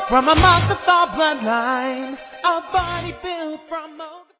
From a Martha Thor bloodline, a body built from